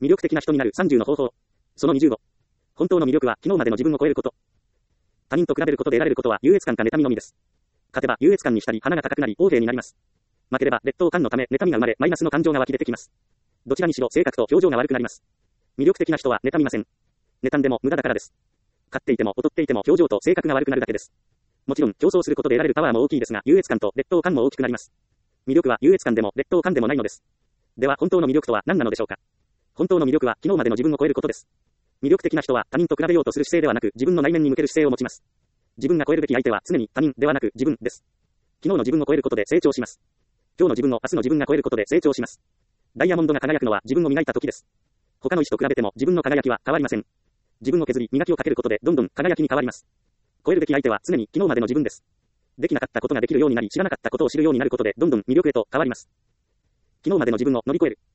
魅力的な人になる30の方法。その25。本当の魅力は昨日までの自分を超えること。他人と比べることで得られることは優越感か妬みのみです。勝てば優越感にしたり鼻が高くなり横柄になります。負ければ劣等感のため妬みが生まれマイナスの感情が湧き出てきます。どちらにしろ性格と表情が悪くなります。魅力的な人は妬みません。妬んでも無駄だからです。勝っていても劣っていても表情と性格が悪くなるだけです。もちろん競争することで得られるパワーも大きいですが優越感と劣等感も大きくなります。魅力は優越感でも劣等感でもないのです。では本当の魅力とは何なのでしょうか。本当の魅力は昨日までの自分を超えることです。魅力的な人は他人と比べようとする姿勢ではなく自分の内面に向ける姿勢を持ちます。自分が超えるべき相手は常に他人ではなく自分です。昨日の自分を超えることで成長します。今日の自分を明日の自分が超えることで成長します。ダイヤモンドが輝くのは自分を磨いた時です。他の石と比べても自分の輝きは変わりません。自分を削り磨きをかけることでどんどん輝きに変わります。超えるべき相手は常に昨日までの自分です。できなかったことができるようになり知らなかったことを知るようになることでどんどん魅力へと変わります。昨日までの自分を乗り越える。